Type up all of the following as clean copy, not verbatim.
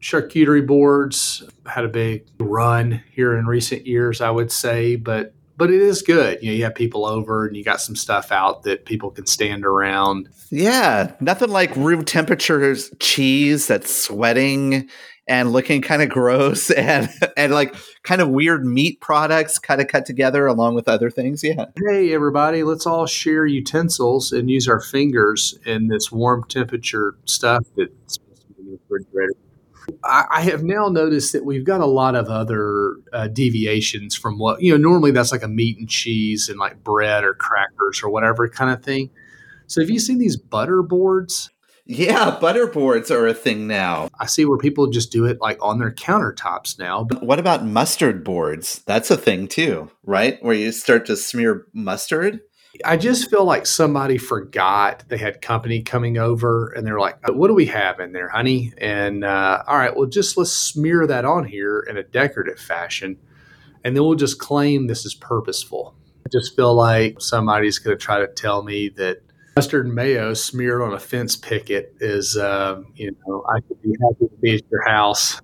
Charcuterie boards had a big run here in recent years, I would say, but it is good. You have people over and you got some stuff out that people can stand around. Yeah, nothing like room temperature cheese that's sweating and looking kind of gross and like kind of weird meat products kind of cut together along with other things. Yeah. Hey, everybody, let's all share utensils and use our fingers in this warm temperature stuff that's supposed to be in the refrigerator. I have now noticed that we've got a lot of other deviations from what, normally that's like a meat and cheese and like bread or crackers or whatever kind of thing. So have you seen these butter boards? Yeah, butter boards are a thing now. I see where people just do it like on their countertops now. What about mustard boards? That's a thing too, right? Where you start to smear mustard. I just feel like somebody forgot they had company coming over and they're like, what do we have in there, honey? And all right, well, let's smear that on here in a decorative fashion. And then we'll just claim this is purposeful. I just feel like somebody's going to try to tell me that mustard and mayo smeared on a fence picket is, I could be happy to be at your house.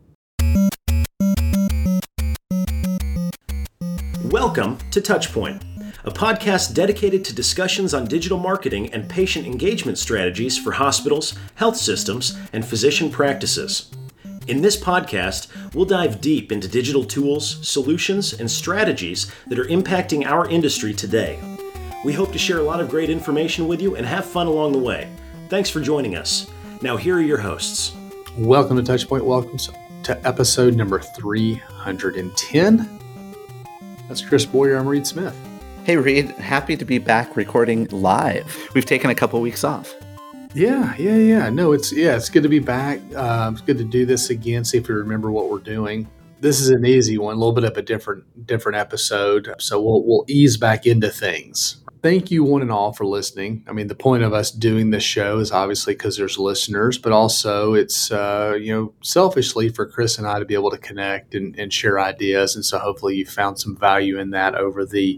Welcome to Touchpoint, a podcast dedicated to discussions on digital marketing and patient engagement strategies for hospitals, health systems, and physician practices. In this podcast, we'll dive deep into digital tools, solutions, and strategies that are impacting our industry today. We hope to share a lot of great information with you and have fun along the way. Thanks for joining us. Now, here are your hosts. Welcome to Touchpoint. Welcome to episode number 310. That's Chris Boyer. I'm Reed Smith. Hey, Reed. Happy to be back recording live. We've taken a couple weeks off. Yeah. No, it's good to be back. It's good to do this again. See if we remember what we're doing. This is an easy one, a little bit of a different episode. So we'll ease back into things. Thank you one and all for listening. I mean, the point of us doing this show is obviously because there's listeners, but also it's, selfishly for Chris and I to be able to connect and share ideas. And so hopefully you found some value in that over the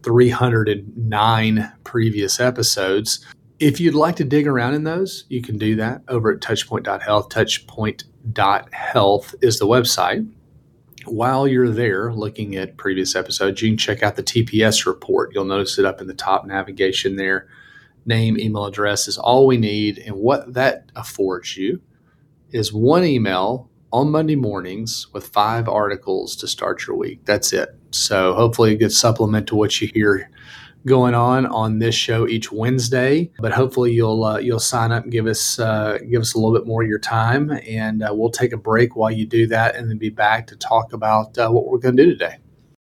309 previous episodes. If you'd like to dig around in those, you can do that over at touchpoint.health. Touchpoint.health is the website. While you're there looking at previous episodes, you can check out the TPS report. You'll notice it up in the top navigation there. Name, email address is all we need. And what that affords you is one email on Monday mornings with 5 articles to start your week. That's it. So hopefully a good supplement to what you hear going on this show each Wednesday, but hopefully you'll sign up and give us a little bit more of your time, and we'll take a break while you do that, and then be back to talk about what we're going to do today.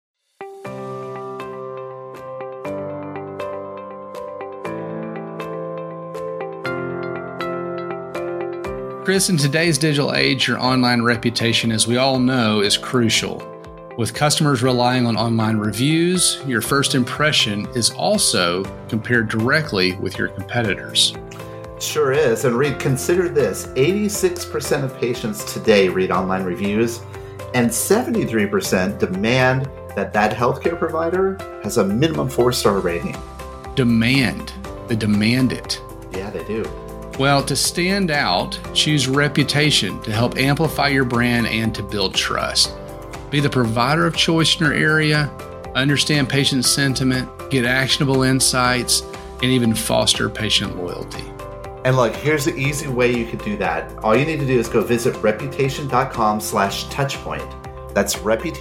Chris, in today's digital age, your online reputation, as we all know, is crucial. With customers relying on online reviews, your first impression is also compared directly with your competitors. Sure is. And Reed, consider this. 86% of patients today read online reviews, and 73% demand that healthcare provider has a minimum 4-star rating. Demand. They demand it. Yeah, they do. Well, to stand out, choose reputation to help amplify your brand and to build trust. Be the provider of choice in your area, understand patient sentiment, get actionable insights, and even foster patient loyalty. And look, here's the easy way you could do that. All you need to do is go visit reputation.com/touchpoint. That's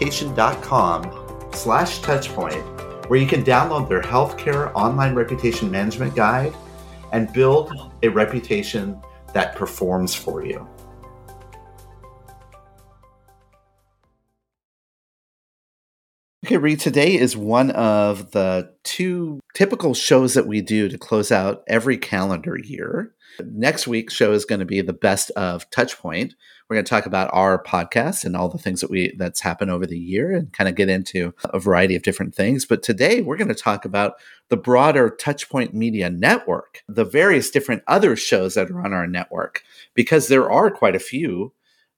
reputation.com/touchpoint, where you can download their healthcare online reputation management guide and build a reputation that performs for you. Okay, Reed, today is one of the 2 typical shows that we do to close out every calendar year. Next week's show is going to be the best of Touchpoint. We're going to talk about our podcast and all the things that's happened over the year and kind of get into a variety of different things. But today we're going to talk about the broader Touchpoint Media Network, the various different other shows that are on our network, because there are quite a few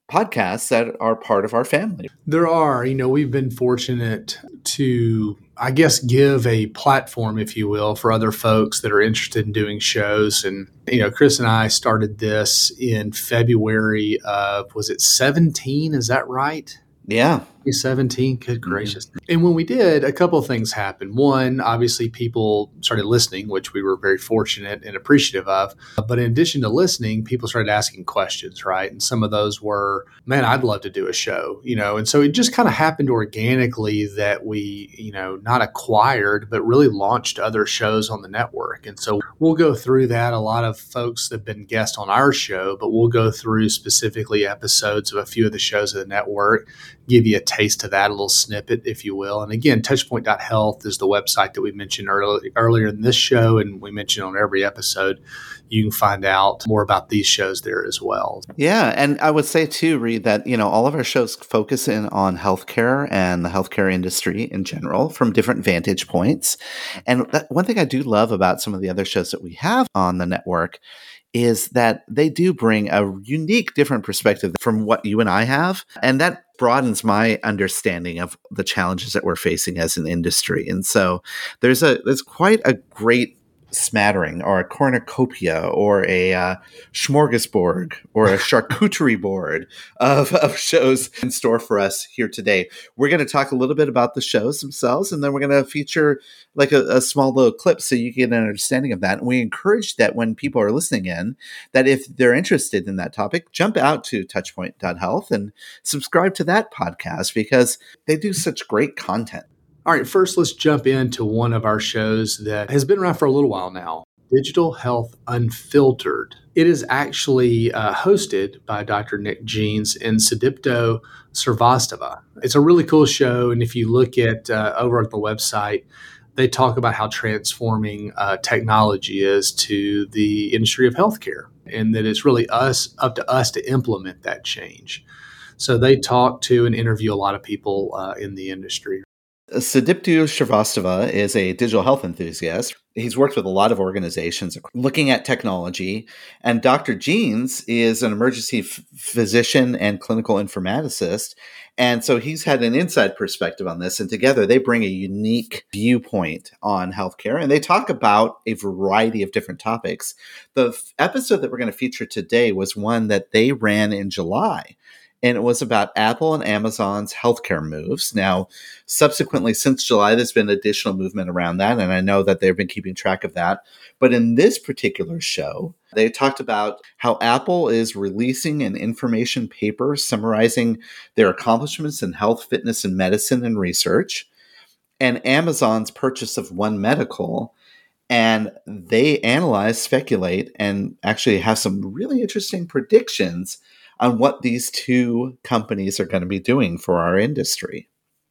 podcasts that are part of our family. There are, we've been fortunate to, I guess, give a platform, if you will, for other folks that are interested in doing shows. And, Chris and I started this in February of, was it 17? Is that right? Yeah. 17, good gracious. Mm-hmm. And when we did, a couple of things happened. One, obviously people started listening, which we were very fortunate and appreciative of. But in addition to listening, people started asking questions, right? And some of those were, man, I'd love to do a show, and so it just kind of happened organically that we, not acquired, but really launched other shows on the network. And so we'll go through that. A lot of folks have been guests on our show, but we'll go through specifically episodes of a few of the shows of the network, give you a taste of that, a little snippet, if you will. And again, touchpoint.health is the website that we mentioned earlier in this show, and we mentioned on every episode. You can find out more about these shows there as well. Yeah. And I would say too, Reed, that, all of our shows focus in on healthcare and the healthcare industry in general from different vantage points. And one thing I do love about some of the other shows that we have on the network is that they do bring a unique, different perspective from what you and I have. And that broadens my understanding of the challenges that we're facing as an industry. And so there's quite a great smattering or a cornucopia or a smorgasbord or a charcuterie board of shows in store for us here today. We're going to talk a little bit about the shows themselves, and then we're going to feature like a small little clip so you get an understanding of that. And we encourage that when people are listening in, that if they're interested in that topic, jump out to touchpoint.health and subscribe to that podcast because they do such great content. All right, first let's jump into one of our shows that has been around for a little while now, Digital Health Unfiltered. It is actually hosted by Dr. Nick Jeans and Sudipto Srivastava. It's a really cool show, and if you look at over at the website, they talk about how transforming technology is to the industry of healthcare, and that it's really up to us to implement that change. So they talk to and interview a lot of people in the industry. Sudipto Srivastava is a digital health enthusiast. He's worked with a lot of organizations looking at technology. And Dr. Jeans is an emergency physician and clinical informaticist. And so he's had an inside perspective on this. And together they bring a unique viewpoint on healthcare. And they talk about a variety of different topics. The episode that we're going to feature today was one that they ran in July. And it was about Apple and Amazon's healthcare moves. Now, subsequently, since July, there's been additional movement around that, and I know that they've been keeping track of that. But in this particular show, they talked about how Apple is releasing an information paper summarizing their accomplishments in health, fitness, and medicine and research, and Amazon's purchase of One Medical. And they analyze, speculate, and actually have some really interesting predictions on what these two companies are going to be doing for our industry.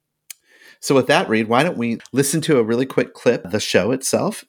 So with that, Reed, why don't we listen to a really quick clip of the show itself?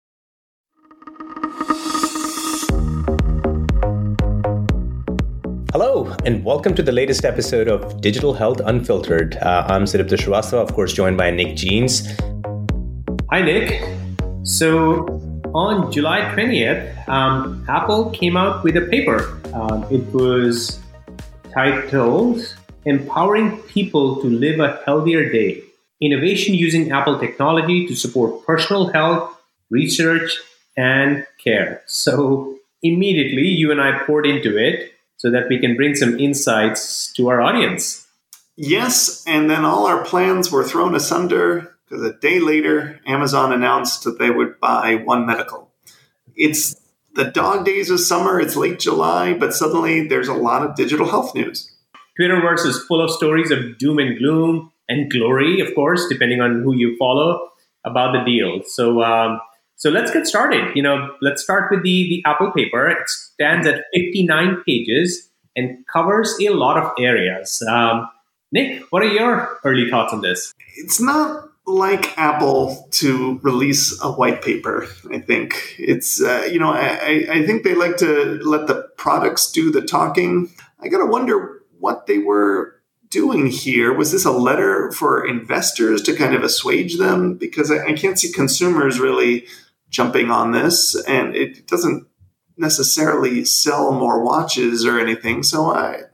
Hello, and welcome to the latest episode of Digital Health Unfiltered. I'm Sudipto Srivastava, of course, joined by Nick Jeans. Hi, Nick. So on July 20th, Apple came out with a paper. It was titled Empowering People to Live a Healthier Day, Innovation Using Apple Technology to Support Personal Health, Research, and Care. So immediately, you and I poured into it so that we can bring some insights to our audience. Yes, and then all our plans were thrown asunder because a day later, Amazon announced that they would buy One Medical. It's the dog days of summer, it's late July, but suddenly there's a lot of digital health news. Twitterverse is full of stories of doom and gloom and glory, of course, depending on who you follow, about the deal. So let's get started. Let's start with the Apple paper. It stands at 59 pages and covers a lot of areas. Nick, what are your early thoughts on this? It's not like Apple to release a white paper, I think. It's, I think they like to let the products do the talking. I got to wonder what they were doing here. Was this a letter for investors to kind of assuage them? Because I can't see consumers really jumping on this, and it doesn't necessarily sell more watches or anything. So I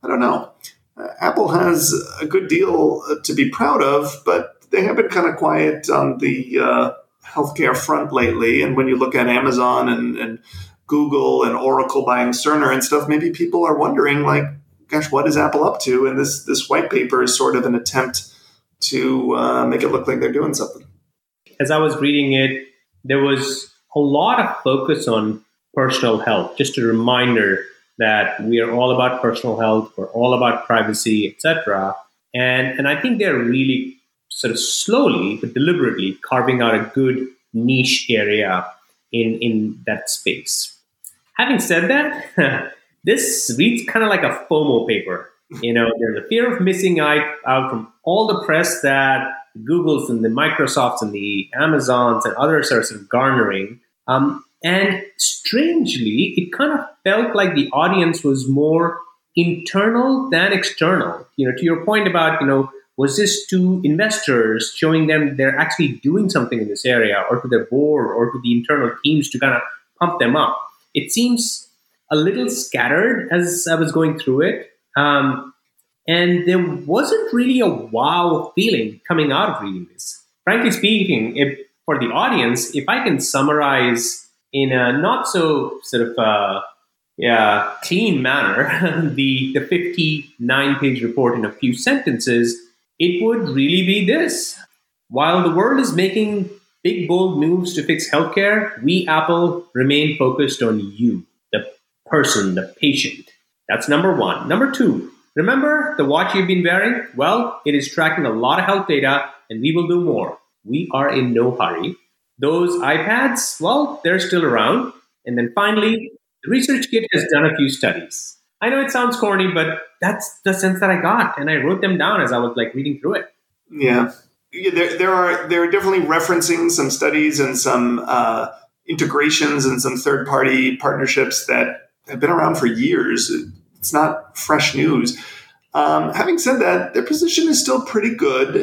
I don't know. Apple has a good deal to be proud of, but they have been kind of quiet on the healthcare front lately. And when you look at Amazon and Google and Oracle buying Cerner and stuff, maybe people are wondering, like, gosh, what is Apple up to? And this white paper is sort of an attempt to make it look like they're doing something. As I was reading it, there was a lot of focus on personal health. Just a reminder that we are all about personal health, we're all about privacy, etc. And I think they're really sort of slowly but deliberately carving out a good niche area in that space. Having said that, this reads kind of like a FOMO paper. There's a fear of missing out from all the press that Googles and the Microsofts and the Amazons and others are sort of garnering. And strangely, it kind of felt like the audience was more internal than external. To your point about, was this to investors showing them they're actually doing something in this area, or to their board or to the internal teams to kind of pump them up? It seems a little scattered as I was going through it. And there wasn't really a wow feeling coming out of reading this. Frankly speaking, for the audience, if I can summarize in a not so sort of clean manner the 59-page report in a few sentences, it would really be this. While the world is making big, bold moves to fix healthcare, we, Apple, remain focused on you, the person, the patient. That's number one. Number two, remember the watch you've been wearing? Well, it is tracking a lot of health data, and we will do more. We are in no hurry. Those iPads, well, they're still around. And then finally, the research kit has done a few studies. I know it sounds corny, but that's the sense that I got, and I wrote them down as I was reading through it. Yeah, there are definitely referencing some studies and some integrations and some third-party partnerships that have been around for years. It's not fresh news. Having said that, their position is still pretty good.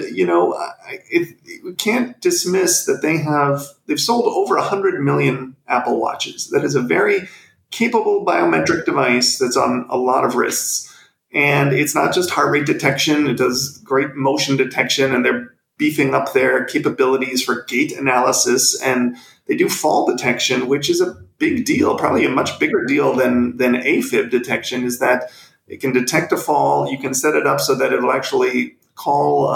We can't dismiss that they've sold over 100 million Apple Watches. That is a very capable biometric device that's on a lot of wrists. And it's not just heart rate detection. It does great motion detection, and they're beefing up their capabilities for gait analysis. And they do fall detection, which is a big deal, probably a much bigger deal than AFib detection, is that it can detect a fall. You can set it up so that it'll actually call,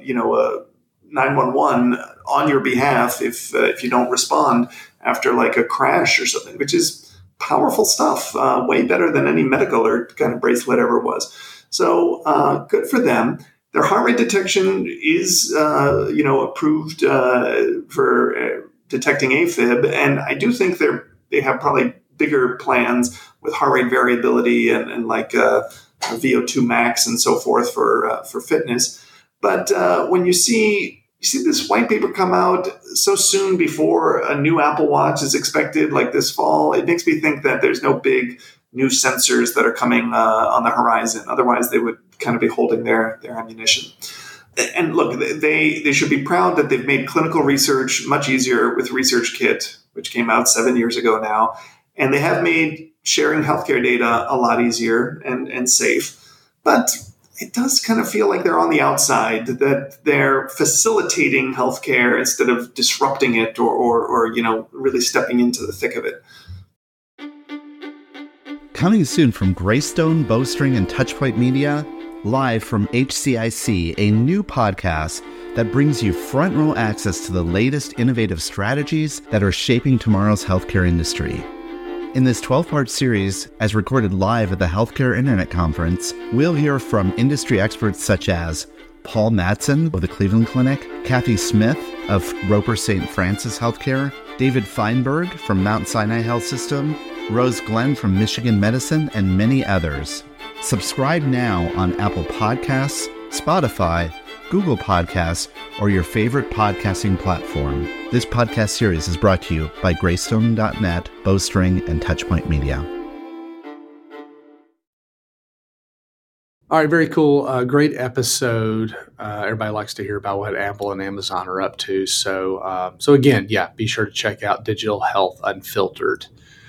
911 on your behalf if you don't respond after a crash or something, which is powerful stuff, way better than any medical alert kind of bracelet ever was. So good for them. Their heart rate detection is, approved for detecting AFib, and I do think they have probably bigger plans with heart rate variability and VO2 max and so forth for fitness. But when you see this white paper come out so soon before a new Apple Watch is expected, like this fall, it makes me think that there's no big new sensors that are coming on the horizon. Otherwise, they would kind of be holding their ammunition. And look, they should be proud that they've made clinical research much easier with ResearchKit, which came out 7 years ago now. And they have made sharing healthcare data a lot easier and safe. But it does kind of feel like they're on the outside, that they're facilitating healthcare instead of disrupting it or really stepping into the thick of it. Coming soon from Greystone, Bowstring, and Touchpoint Media, live from HCIC, a new podcast that brings you front row access to the latest innovative strategies that are shaping tomorrow's healthcare industry. In this 12-part series, as recorded live at the Healthcare Internet Conference, we'll hear from industry experts such as Paul Mattson of the Cleveland Clinic, Kathy Smith of Roper St. Francis Healthcare, David Feinberg from Mount Sinai Health System, Rose Glenn from Michigan Medicine, and many others. Subscribe now on Apple Podcasts, Spotify, Google Podcasts, or your favorite podcasting platform. This podcast series is brought to you by Greystone.net, Bowstring, and Touchpoint Media. All right, very cool. Great episode. Everybody likes to hear about what Apple and Amazon are up to. So again, be sure to check out Digital Health Unfiltered.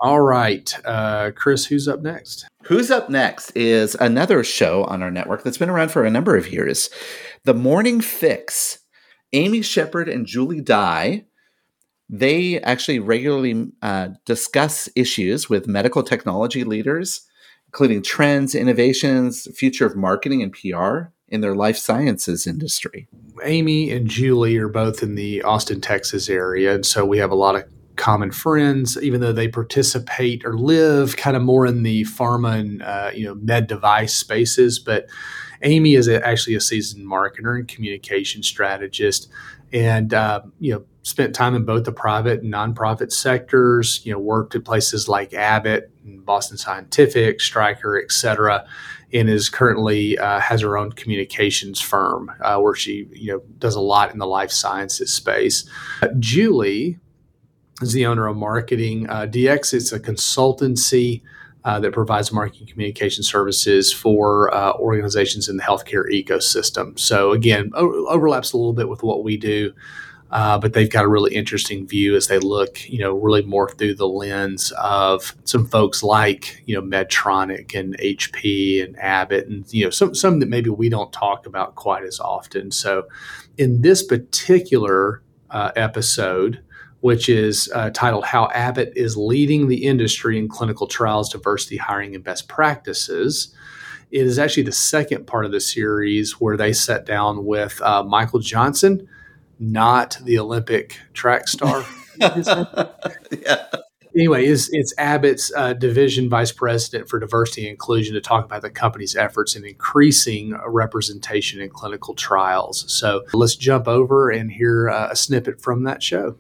All right. Chris, who's up next? Who's up next is another show on our network that's been around for a number of years, The Morning Fix. Amy Shepard and Julie Dye, they actually regularly discuss issues with medical technology leaders, including trends, innovations, future of marketing and PR in their life sciences industry. Amy and Julie are both in the Austin, Texas area, and so we have a lot of common friends, even though they participate or live kind of more in the pharma and med device spaces. But Amy is actually a seasoned marketer and communication strategist, and spent time in both the private and nonprofit sectors. Worked at places like Abbott, and Boston Scientific, Stryker, et cetera, and is currently has her own communications firm where she does a lot in the life sciences space. Julie is the owner of Marketing DX. It's a consultancy that provides marketing communication services for organizations in the healthcare ecosystem. So again, overlaps a little bit with what we do, but they've got a really interesting view as they look, really more through the lens of some folks like, Medtronic and HP and Abbott and, some that maybe we don't talk about quite as often. So in this particular episode, which is titled How Abbott is Leading the Industry in Clinical Trials, Diversity, Hiring, and Best Practices. It is actually the second part of the series where they sat down with Michael Johnson, not the Olympic track star. Yeah. Anyway, it's Abbott's division vice president for diversity and inclusion to talk about the company's efforts in increasing representation in clinical trials. So let's jump over and hear a snippet from that show.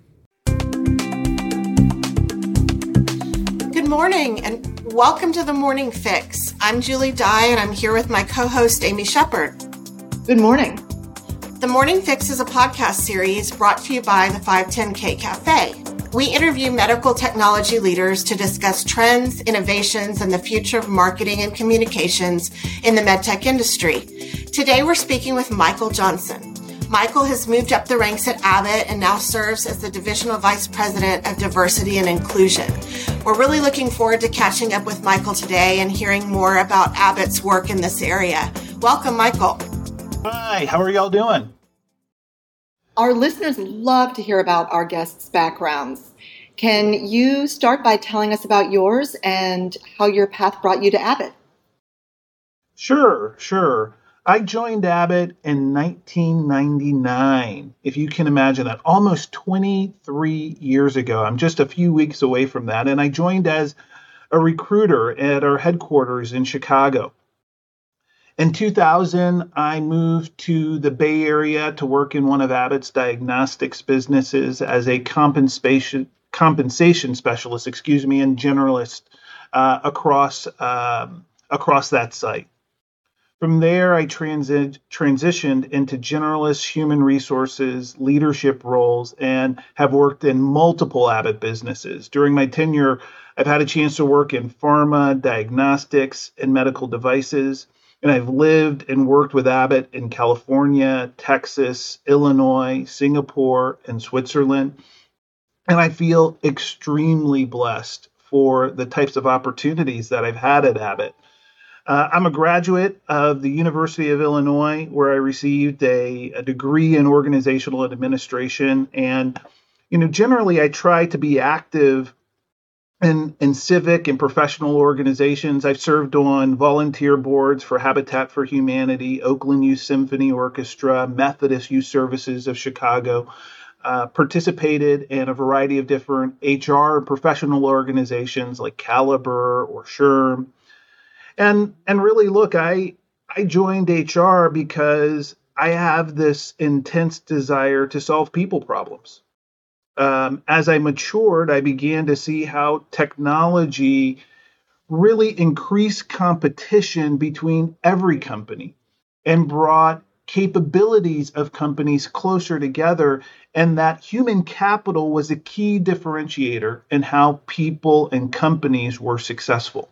Good morning and welcome to The Morning Fix. I'm Julie Dye and I'm here with my co-host Amy Shepard. Good morning. The Morning Fix is a podcast series brought to you by the 510K Cafe. We interview medical technology leaders to discuss trends, innovations, and the future of marketing and communications in the medtech industry. Today we're speaking with Michael Johnson. Michael has moved up the ranks at Abbott and now serves as the Divisional Vice President of Diversity and Inclusion. We're really looking forward to catching up with Michael today and hearing more about Abbott's work in this area. Welcome, Michael. Hi, how are y'all doing? Our listeners love to hear about our guests' backgrounds. Can you start by telling us about yours and how your path brought you to Abbott? Sure. I joined Abbott in 1999, if you can imagine that, almost 23 years ago. I'm just a few weeks away from that, and I joined as a recruiter at our headquarters in Chicago. In 2000, I moved to the Bay Area to work in one of Abbott's diagnostics businesses as a compensation specialist, and generalist across that site. From there, I transitioned into generalist human resources leadership roles and have worked in multiple Abbott businesses. During my tenure, I've had a chance to work in pharma, diagnostics, and medical devices. And I've lived and worked with Abbott in California, Texas, Illinois, Singapore, and Switzerland. And I feel extremely blessed for the types of opportunities that I've had at Abbott. I'm a graduate of the University of Illinois, where I received a degree in organizational administration. And, generally I try to be active in civic and professional organizations. I've served on volunteer boards for Habitat for Humanity, Oakland Youth Symphony Orchestra, Methodist Youth Services of Chicago, participated in a variety of different HR and professional organizations like Caliber or SHRM. And really, look, I joined HR because I have this intense desire to solve people problems. As I matured, I began to see how technology really increased competition between every company and brought capabilities of companies closer together, and that human capital was a key differentiator in how people and companies were successful.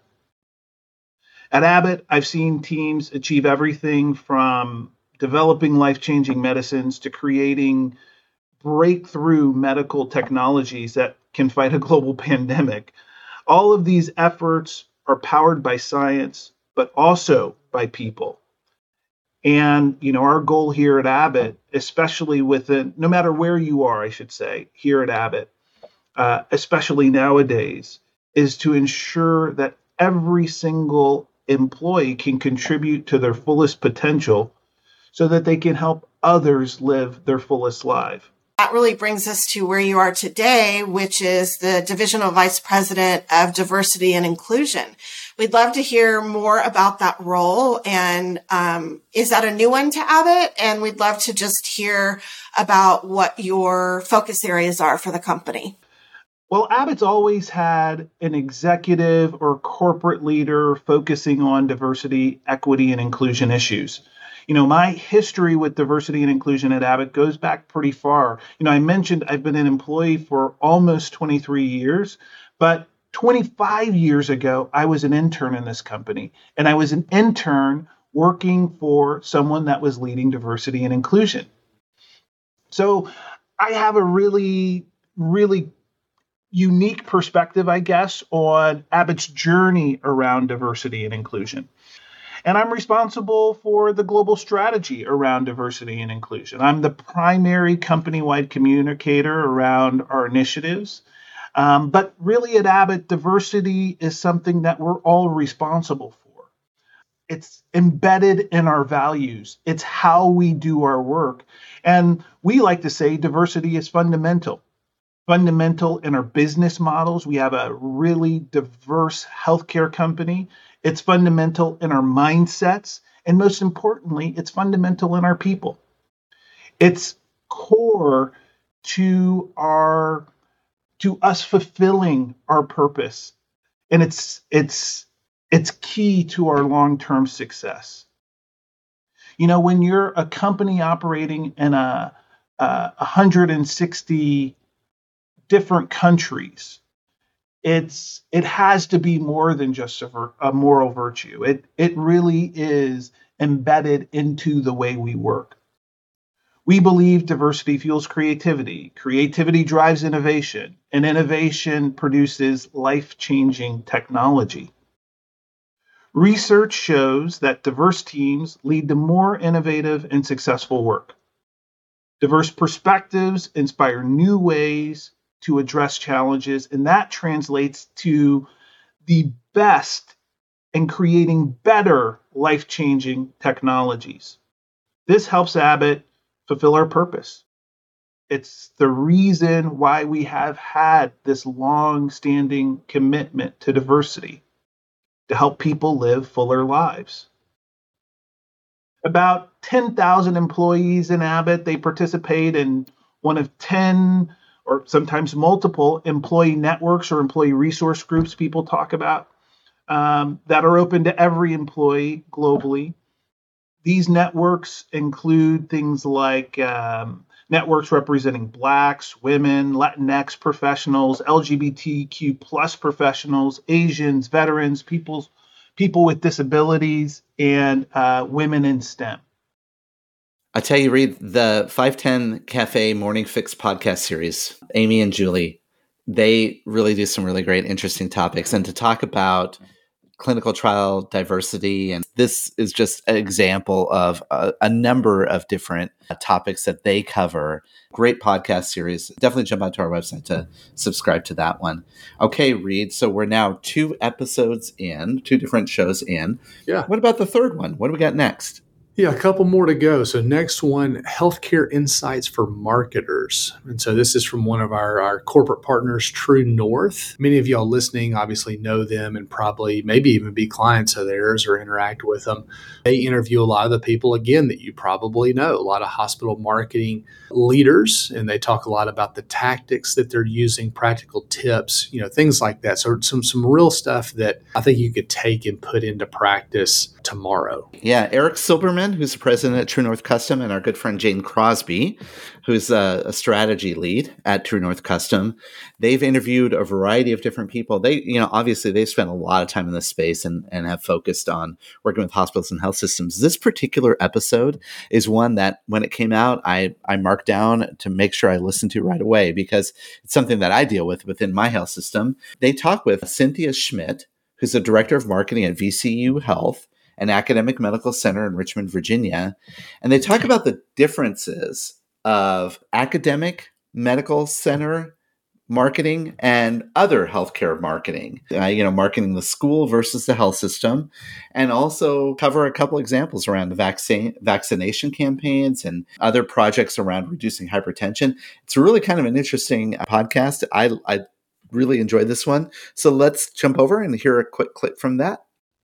At Abbott, I've seen teams achieve everything from developing life-changing medicines to creating breakthrough medical technologies that can fight a global pandemic, All of these efforts are powered by science, but also by people. And, our goal here at Abbott, especially no matter where you are, I should say, here at Abbott, especially nowadays, is to ensure that every single employee can contribute to their fullest potential so that they can help others live their fullest life. That really brings us to where you are today, which is the Divisional Vice President of Diversity and Inclusion. We'd love to hear more about that role. And is that a new one to Abbott? And we'd love to just hear about what your focus areas are for the company. Well, Abbott's always had an executive or corporate leader focusing on diversity, equity, and inclusion issues. My history with diversity and inclusion at Abbott goes back pretty far. I mentioned I've been an employee for almost 23 years, but 25 years ago, I was an intern in this company, and I was an intern working for someone that was leading diversity and inclusion. So I have a really, really unique perspective, I guess, on Abbott's journey around diversity and inclusion. And I'm responsible for the global strategy around diversity and inclusion. I'm the primary company-wide communicator around our initiatives. But really at Abbott, diversity is something that we're all responsible for. It's embedded in our values. It's how we do our work. And we like to say diversity is fundamental. Fundamental in our business models. We have a really diverse healthcare company. It's fundamental in our mindsets. And most importantly, it's fundamental in our people. It's core to us fulfilling our purpose. And it's key to our long-term success. When you're a company operating in 160 different countries, it has to be more than just a moral virtue. It really is embedded into the way we work. We believe diversity fuels creativity. Creativity drives innovation, and innovation produces life-changing technology. Research shows that diverse teams lead to more innovative and successful work. Diverse perspectives inspire new ways to address challenges, and that translates to the best in creating better life-changing technologies. This helps Abbott fulfill our purpose. It's the reason why we have had this long-standing commitment to diversity, to help people live fuller lives. About 10,000 employees in Abbott, they participate in one of 10 or sometimes multiple employee networks or employee resource groups people talk about that are open to every employee globally. These networks include things like networks representing Blacks, women, Latinx professionals, LGBTQ plus professionals, Asians, veterans, people with disabilities, and women in STEM. I tell you, Reed, the 510 Cafe Morning Fix podcast series, Amy and Julie, they really do some really great, interesting topics. And to talk about clinical trial diversity, and this is just an example of a number of different topics that they cover. Great podcast series. Definitely jump out to our website to subscribe to that one. Okay, Reed, so we're now 2 episodes in, 2 different shows in. Yeah. What about the third one? What do we got next? Yeah, a couple more to go. So next one, healthcare insights for marketers. And so this is from one of our corporate partners, True North. Many of y'all listening obviously know them and probably maybe even be clients of theirs or interact with them. They interview a lot of the people, again, that you probably know, a lot of hospital marketing leaders, and they talk a lot about the tactics that they're using, practical tips, things like that. So some real stuff that I think you could take and put into practice tomorrow. Yeah, Eric Silberman, who's the president at True North Custom, and our good friend Jane Crosby, who's a strategy lead at True North Custom. They've interviewed a variety of different people. They, obviously they've spent a lot of time in this space and have focused on working with hospitals and health systems. This particular episode is one that when it came out, I marked down to make sure I listened to right away because it's something that I deal with within my health system. They talk with Cynthia Schmidt, who's the director of marketing at VCU Health, an academic medical center in Richmond, Virginia. And they talk about the differences of academic medical center marketing and other healthcare marketing, marketing the school versus the health system, and also cover a couple examples around the vaccination campaigns and other projects around reducing hypertension. It's really kind of an interesting podcast. I really enjoyed this one. So let's jump over and hear a quick clip from that.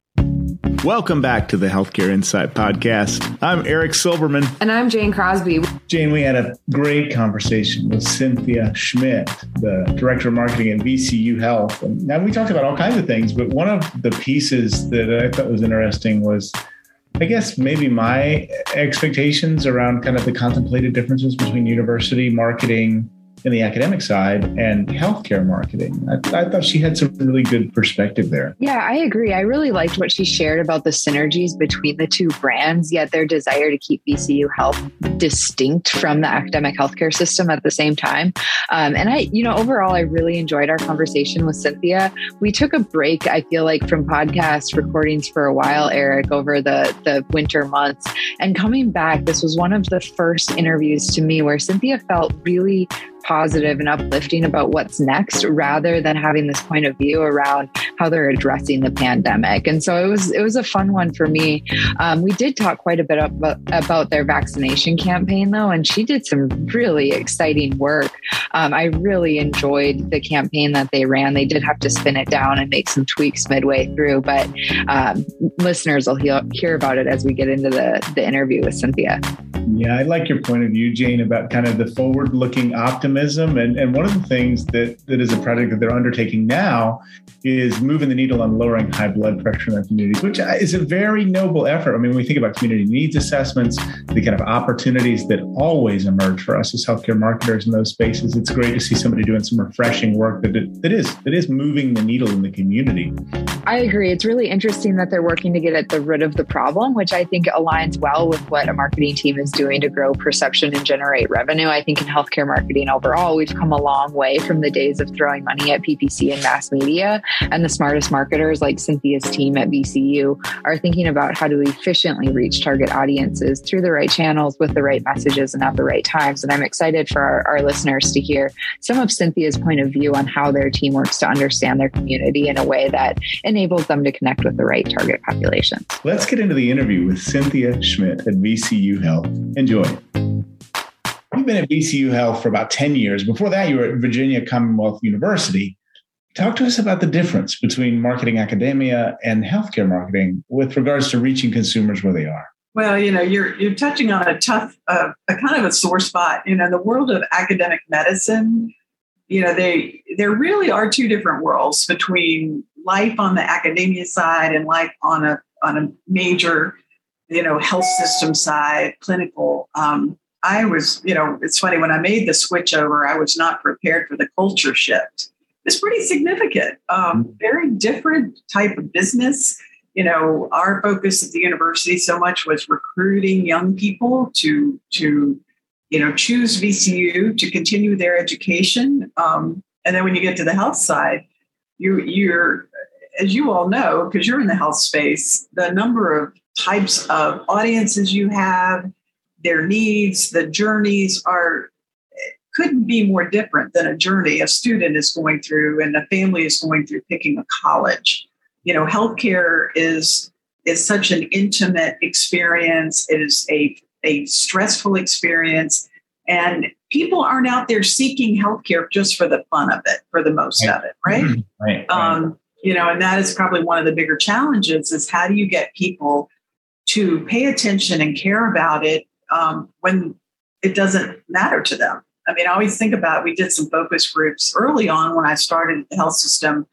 Welcome back to the Healthcare Insight Podcast. I'm Eric Silberman. And I'm Jane Crosby. Jane, we had a great conversation with Cynthia Schmidt, the Director of Marketing at VCU Health. And now we talked about all kinds of things, but one of the pieces that I thought was interesting was, I guess, maybe my expectations around kind of the contemplated differences between university marketing in the academic side and healthcare marketing. I thought she had some really good perspective there. Yeah, I agree. I really liked what she shared about the synergies between the two brands, yet their desire to keep VCU Health distinct from the academic healthcare system at the same time. And overall, I really enjoyed our conversation with Cynthia. We took a break, I feel like, from podcast recordings for a while, Eric, over the winter months. And coming back, this was one of the first interviews to me where Cynthia felt really positive and uplifting about what's next rather than having this point of view around how they're addressing the pandemic. And so it was a fun one for me. We did talk quite a bit about their vaccination campaign though, and she did some really exciting work. I really enjoyed the campaign that they ran. They did have to spin it down and make some tweaks midway through, but listeners will hear about it as we get into the interview with Cynthia. Yeah, I like your point of view, Jane, about kind of the forward-looking optimism. And one of the things that is a project that they're undertaking now is moving the needle on lowering high blood pressure in their communities, which is a very noble effort. I mean, when we think about community needs assessments, the kind of opportunities that always emerge for us as healthcare marketers in those spaces, it's great to see somebody doing some refreshing work that is moving the needle in the community. I agree. It's really interesting that they're working to get at the root of the problem, which I think aligns well with what a marketing team is doing to grow perception and generate revenue. I think in healthcare marketing overall, we've come a long way from the days of throwing money at PPC and mass media. And the smartest marketers like Cynthia's team at VCU are thinking about how to efficiently reach target audiences through the right channels with the right messages and at the right times. And I'm excited for our listeners to hear some of Cynthia's point of view on how their team works to understand their community in a way that enables them to connect with the right target population. Let's get into the interview with Cynthia Schmidt at VCU Health. Enjoy. You've been at VCU Health for about 10 years. Before that, you were at Virginia Commonwealth University. Talk to us about the difference between marketing academia and healthcare marketing with regards to reaching consumers where they are. Well, you're touching on a tough, a kind of a sore spot. The world of academic medicine, there really are two different worlds between life on the academia side and life on a major, health system side, clinical. I was, it's funny, when I made the switch over, I was not prepared for the culture shift. It's pretty significant, very different type of business. Our focus at the university so much was recruiting young people to choose VCU to continue their education. And then when you get to the health side, you're, as you all know, because you're in the health space, the number of types of audiences you have, their needs, the journeys couldn't be more different than a journey a student is going through and a family is going through picking a college. Healthcare is such an intimate experience. It is a stressful experience. And people aren't out there seeking healthcare just for the fun of it, for the most of it, right? Right. And that is probably one of the bigger challenges is how do you get people to pay attention and care about it when it doesn't matter to them. I mean, I always think about, we did some focus groups early on when I started at the health system.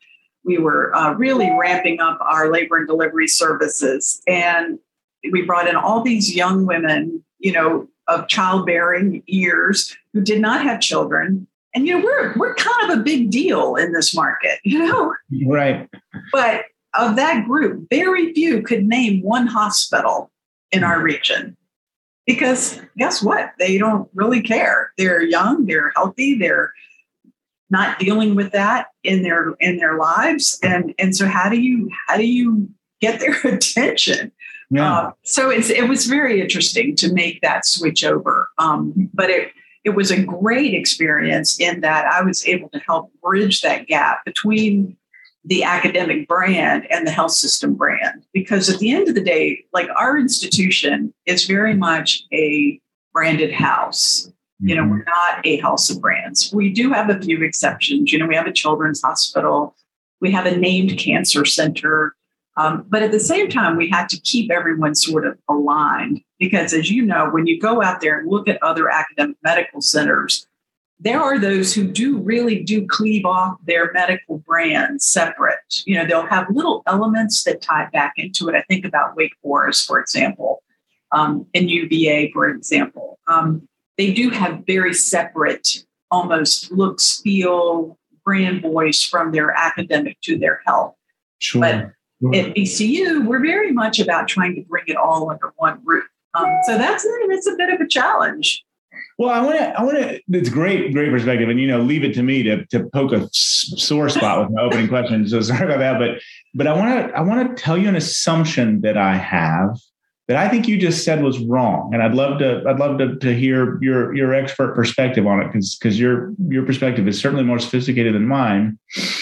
we were really ramping up our labor and delivery services. And we brought in all these young women, of childbearing years who did not have children. And, we're kind of a big deal in this market, Right. But of that group, very few could name one hospital in our region. Because guess what? They don't really care. They're young, they're healthy, they're not dealing with that in their lives. And so how do you get their attention? Yeah. So it was very interesting to make that switch over. But it was a great experience in that I was able to help bridge that gap between the academic brand and the health system brand. Because at the end of the day, like our institution is very much a branded house. We're not a house of brands. We do have a few exceptions. We have a children's hospital. We have a named cancer center. But at the same time, we had to keep everyone sort of aligned because, as you know, when you go out there and look at other academic medical centers, there are those who really do cleave off their medical brands separate. They'll have little elements that tie back into it. I think about Wake Forest, for example, and UVA, for example. They do have very separate, almost looks, feel, brand voice from their academic to their health. Sure. But at BCU, we're very much about trying to bring it all under one roof. So it's a bit of a challenge. Well, I want to. It's great perspective, and leave it to me to poke a sore spot with my opening question. So sorry about that, but I want to tell you an assumption that I have that I think you just said was wrong, and I'd love to hear your expert perspective on it because your perspective is certainly more sophisticated than mine,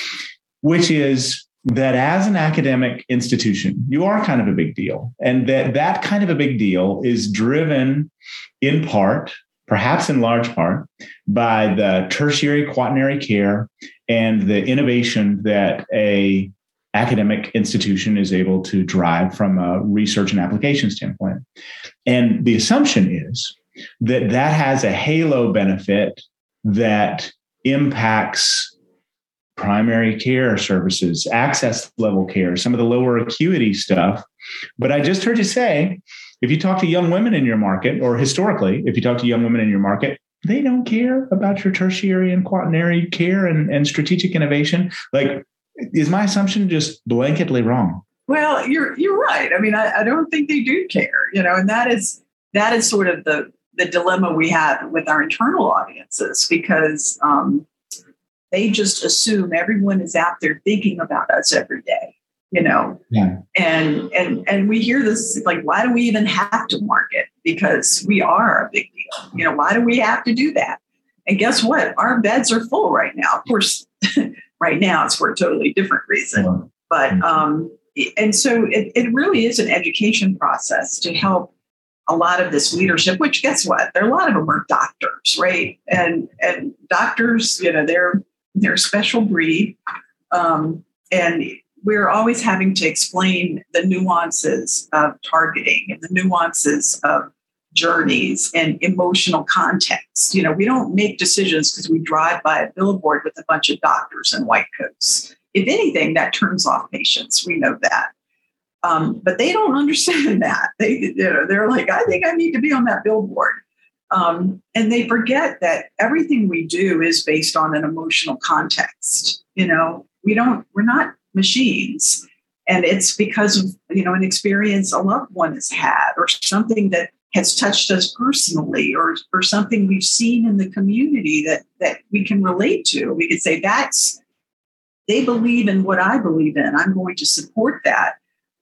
which is that as an academic institution, you are kind of a big deal, and that kind of a big deal is driven in part, perhaps in large part, by the tertiary quaternary care and the innovation that a academic institution is able to drive from a research and application standpoint. And the assumption is that has a halo benefit that impacts primary care services, access level care, some of the lower acuity stuff. But I just heard you say, if you talk to young women in your market, or historically, if you talk to young women in your market, they don't care about your tertiary and quaternary care and strategic innovation. Like, is my assumption just blanketly wrong? Well, you're right. I mean, I don't think they do care, and that is sort of the dilemma we have with our internal audiences, because they just assume everyone is out there thinking about us every day. Yeah. And we hear this, like, why do we even have to market? Because we are a big deal. Why do we have to do that? And guess what? Our beds are full right now. Of course, right now it's for a totally different reason. But, and so it really is an education process to help a lot of this leadership, which guess what? A lot of them are doctors, right? And doctors, they're a special breed. And we're always having to explain the nuances of targeting and the nuances of journeys and emotional context. We don't make decisions because we drive by a billboard with a bunch of doctors in white coats. If anything, that turns off patients. We know that. But they don't understand that. They're like, I think I need to be on that billboard. And they forget that everything we do is based on an emotional context. We're not machines. And it's because of, an experience a loved one has had, or something that has touched us personally, or something we've seen in the community that we can relate to. We could say they believe in what I believe in. I'm going to support that.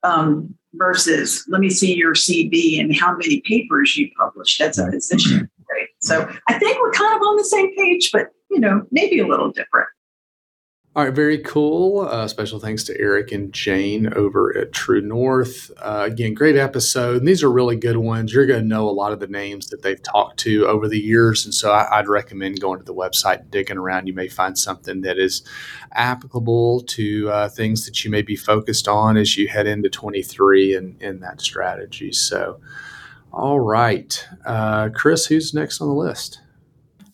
Versus, let me see your CV and how many papers you published as a physician. Right. So I think we're kind of on the same page, but, maybe a little different. All right, very cool. Special thanks to Eric and Jane over at True North. Again, great episode. And these are really good ones. You're going to know a lot of the names that they've talked to over the years. And so I'd recommend going to the website and digging around. You may find something that is applicable to things that you may be focused on as you head into 23 and in that strategy. So, all right. Chris, who's next on the list?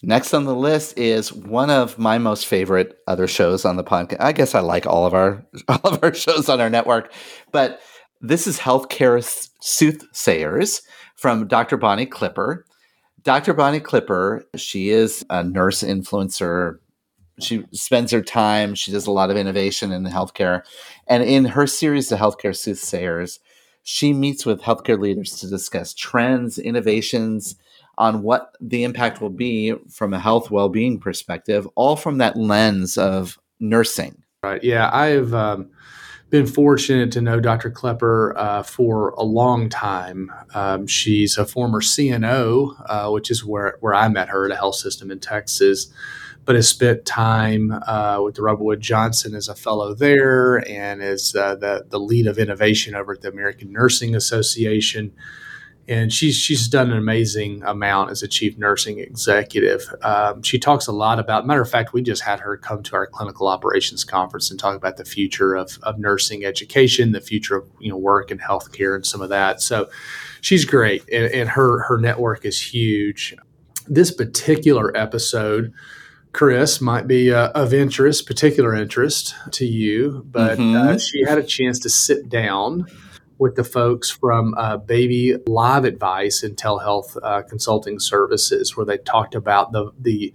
Next on the list is one of my most favorite other shows on the podcast. I guess I like all of our shows on our network, but this is Healthcare Soothsayers from Dr. Bonnie Clipper. Dr. Bonnie Clipper, she is a nurse influencer. She spends her time, she does a lot of innovation in healthcare. And in her series, The Healthcare Soothsayers, she meets with healthcare leaders to discuss trends, innovations, on what the impact will be from a health well-being perspective, all from that lens of nursing. Right. Yeah, I've been fortunate to know Dr. Klepper for a long time. She's a former CNO, which is where I met her at a health system in Texas, but has spent time with the Robert Wood Johnson as a fellow there and as the lead of innovation over at the American Nursing Association. And she's done an amazing amount as a chief nursing executive. She talks a lot about, matter of fact, we just had her come to our clinical operations conference and talk about the future of nursing education, the future of work and healthcare and some of that. So she's great, and her network is huge. This particular episode, Chris, might be of particular interest to you, but she had a chance to sit down with the folks from Baby Live Advice and Telehealth Consulting Services, where they talked about the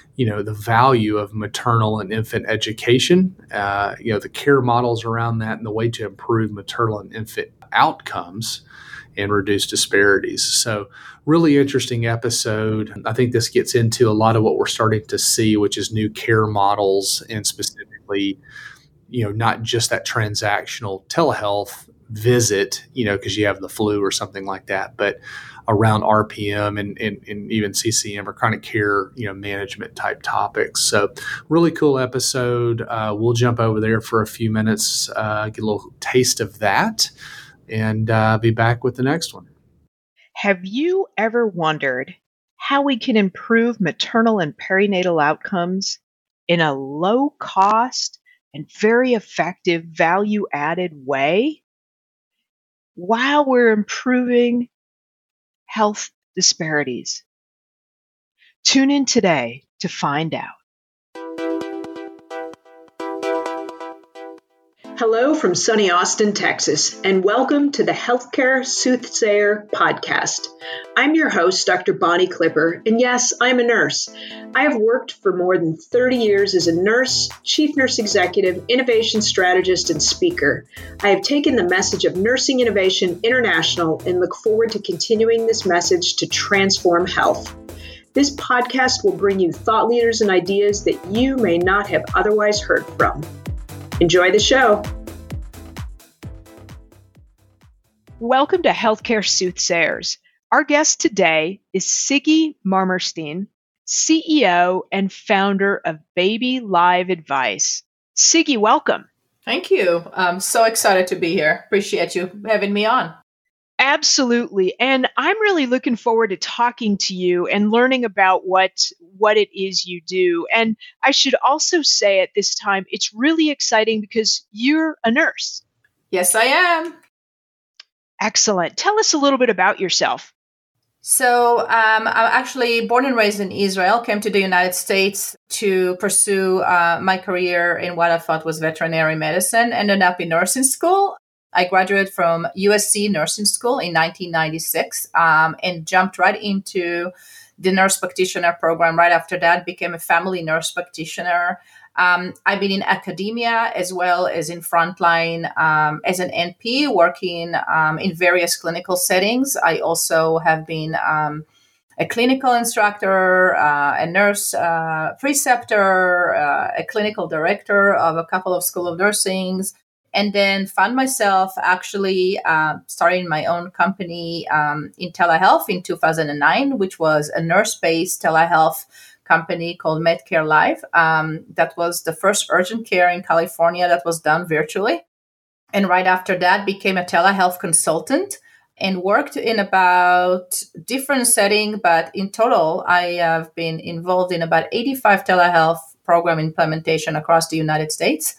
value of maternal and infant education, the care models around that, and the way to improve maternal and infant outcomes and reduce disparities. So really interesting episode. I think this gets into a lot of what we're starting to see, which is new care models, and specifically, not just that transactional telehealth visit, because you have the flu or something like that, but around RPM and even CCM or chronic care, management type topics. So really cool episode. We'll jump over there for a few minutes, get a little taste of that, and be back with the next one. Have you ever wondered how we can improve maternal and perinatal outcomes in a low cost and very effective value-added way while we're improving health disparities? Tune in today to find out. Hello from sunny Austin, Texas, and welcome to the Healthcare Soothsayer podcast. I'm your host, Dr. Bonnie Clipper, and yes, I'm a nurse. I have worked for more than 30 years as a nurse, chief nurse executive, innovation strategist, and speaker. I have taken the message of nursing innovation international and look forward to continuing this message to transform health. This podcast will bring you thought leaders and ideas that you may not have otherwise heard from. Enjoy the show. Welcome to Healthcare Soothsayers. Our guest today is Siggy Marmerstein, CEO and founder of Baby Live Advice. Siggy, welcome. Thank you. I'm so excited to be here. Appreciate you having me on. Absolutely. And I'm really looking forward to talking to you and learning about what it is you do. And I should also say at this time, it's really exciting because you're a nurse. Yes, I am. Excellent. Tell us a little bit about yourself. So I'm actually born and raised in Israel, came to the United States to pursue my career in what I thought was veterinary medicine, ended up in nursing school. I graduated from USC Nursing School in 1996 and jumped right into the nurse practitioner program. Right after that, became a family nurse practitioner. I've been in academia as well as in frontline as an NP, working in various clinical settings. I also have been a clinical instructor, a nurse preceptor, a clinical director of a couple of School of Nursings, and then found myself actually starting my own company in telehealth in 2009, which was a nurse-based telehealth company called Medcare Live. That was the first urgent care in California that was done virtually. And right after that, became a telehealth consultant and worked in about different settings. But in total, I have been involved in about 85 telehealth program implementation across the United States.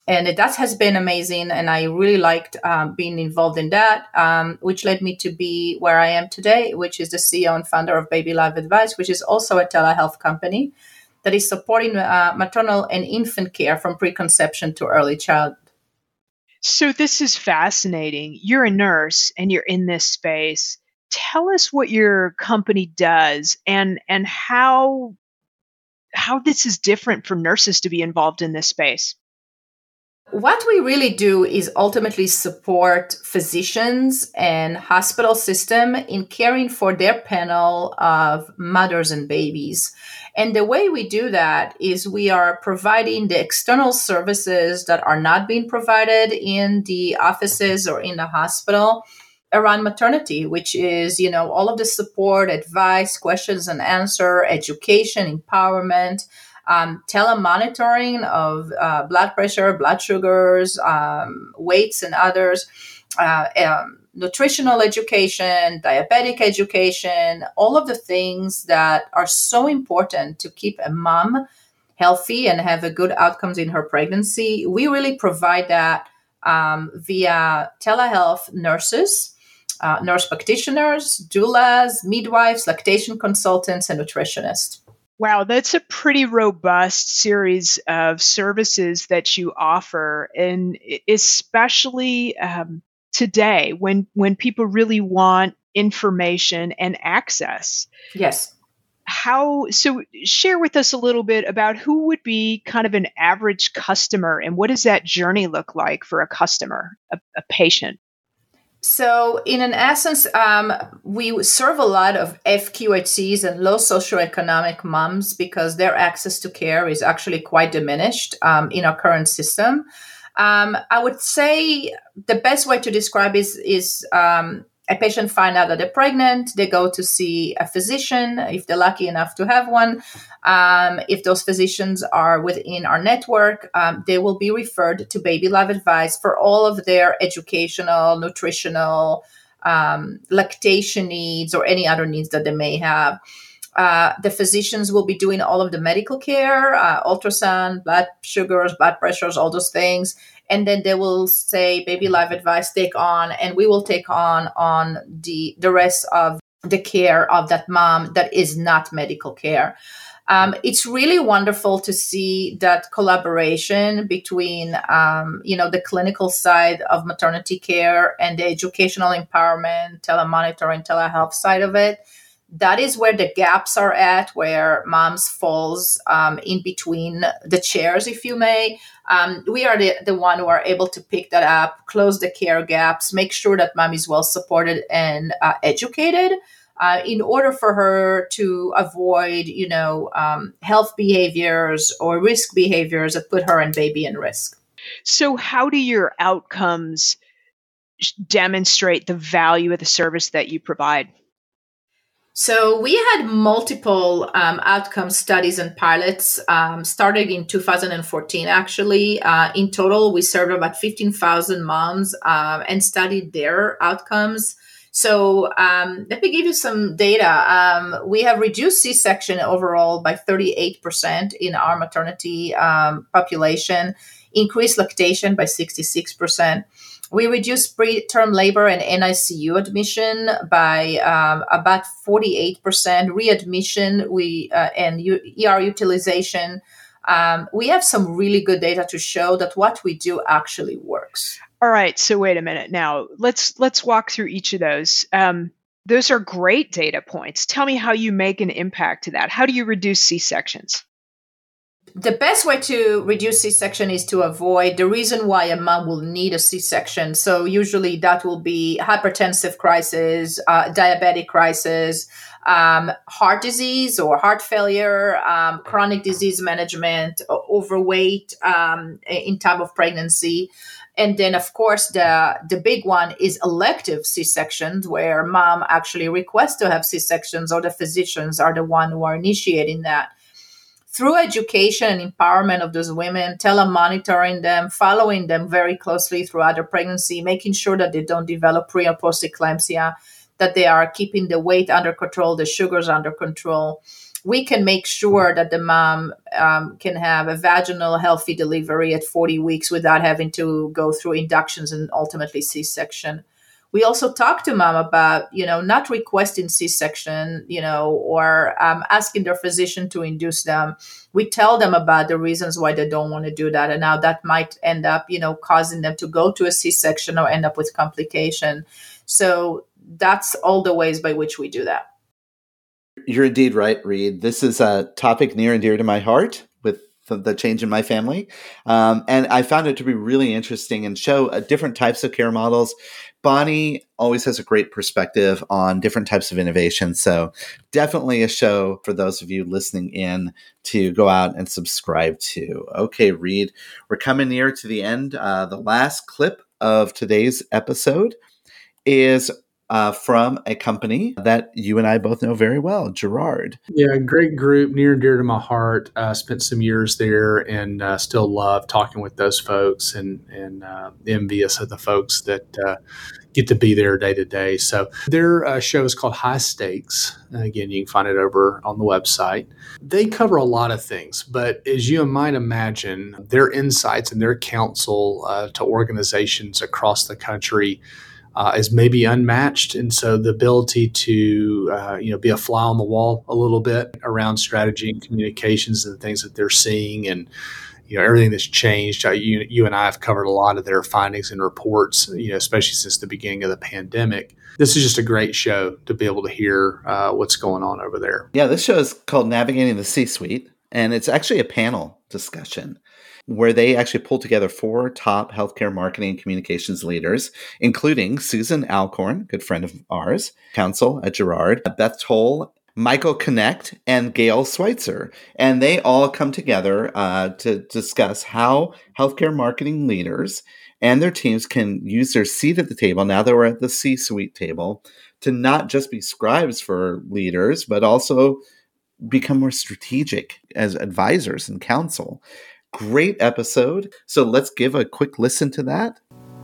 And that has been amazing. And I really liked being involved in that, which led me to be where I am today, which is the CEO and founder of Baby Life Advice, which is also a telehealth company that is supporting maternal and infant care from preconception to early childhood. So this is fascinating. You're a nurse and you're in this space. Tell us what your company does and how this is different for nurses to be involved in this space. What we really do is ultimately support physicians and hospital system in caring for their panel of mothers and babies. And the way we do that is we are providing the external services that are not being provided in the offices or in the hospital around maternity, which is, all of the support, advice, questions and answer, education, empowerment, telemonitoring of blood pressure, blood sugars, weights and others, nutritional education, diabetic education, all of the things that are so important to keep a mom healthy and have a good outcomes in her pregnancy. We really provide that via telehealth nurses, nurse practitioners, doulas, midwives, lactation consultants, and nutritionists. Wow, that's a pretty robust series of services that you offer, and especially today when people really want information and access. Yes. So share with us a little bit about who would be kind of an average customer and what does that journey look like for a customer, a patient? So in an essence, we serve a lot of FQHCs and low socioeconomic moms because their access to care is actually quite diminished in our current system. I would say the best way to describe is a patient find out that they're pregnant, they go to see a physician if they're lucky enough to have one. If those physicians are within our network, they will be referred to Baby Life Advice for all of their educational, nutritional, lactation needs or any other needs that they may have. The physicians will be doing all of the medical care, ultrasound, blood sugars, blood pressures, all those things. And then they will say, Baby Life Advice, take on, and we will take on the rest of the care of that mom that is not medical care. It's really wonderful to see that collaboration between, the clinical side of maternity care and the educational empowerment, telemonitoring, telehealth side of it. That is where the gaps are at, where moms falls in between the chairs, if you may. We are the one who are able to pick that up, close the care gaps, make sure that mom is well supported and educated in order for her to avoid, health behaviors or risk behaviors that put her and baby in risk. So how do your outcomes demonstrate the value of the service that you provide? So we had multiple outcome studies and pilots started in 2014, actually. In total, we served about 15,000 moms and studied their outcomes. So let me give you some data. We have reduced C-section overall by 38% in our maternity population, increased lactation by 66%. We reduced preterm labor and NICU admission by about 48%. Readmission and ER utilization. We have some really good data to show that what we do actually works. All right. So wait a minute. Now let's walk through each of those. Those are great data points. Tell me how you make an impact to that. How do you reduce C-sections? The best way to reduce C-section is to avoid the reason why a mom will need a C-section. So usually that will be hypertensive crisis, diabetic crisis, heart disease or heart failure, chronic disease management, overweight in time of pregnancy. And then, of course, the big one is elective C-sections, where mom actually requests to have C-sections or the physicians are the one who are initiating that. Through education and empowerment of those women, telemonitoring them, following them very closely throughout their pregnancy, making sure that they don't develop pre- or post-eclampsia, that they are keeping the weight under control, the sugars under control. we can make sure that the mom can have a vaginal healthy delivery at 40 weeks without having to go through inductions and ultimately C-section. We also talk to mom about, not requesting C-section, or asking their physician to induce them. We tell them about the reasons why they don't want to do that. And how that might end up, causing them to go to a C-section or end up with complication. So that's all the ways by which we do that. You're indeed right, Reed. This is a topic near and dear to my heart with the change in my family. And I found it to be really interesting and show different types of care models. Bonnie always has a great perspective on different types of innovation. So definitely a show for those of you listening in to go out and subscribe to. Okay, Reed, we're coming near to the end. The last clip of today's episode is from a company that you and I both know very well, Gerard. Yeah, great group, near and dear to my heart. Spent some years there and still love talking with those folks and envious of the folks that get to be there day to day. So their show is called High Stakes. Again, you can find it over on the website. They cover a lot of things, but as you might imagine, their insights and their counsel to organizations across the country is maybe unmatched. And so the ability to, be a fly on the wall a little bit around strategy and communications and the things that they're seeing and, everything that's changed. You and I have covered a lot of their findings and reports, especially since the beginning of the pandemic. This is just a great show to be able to hear what's going on over there. Yeah, this show is called Navigating the C-Suite, and it's actually a panel discussion where they actually pulled together 4 top healthcare marketing and communications leaders, including Susan Alcorn, good friend of ours, counsel at Gerard, Beth Toll, Michael Connect, and Gail Schweitzer. And they all come together to discuss how healthcare marketing leaders and their teams can use their seat at the table, now that we're at the C-suite table, to not just be scribes for leaders, but also become more strategic as advisors and counsel. Great episode. So let's give a quick listen to that.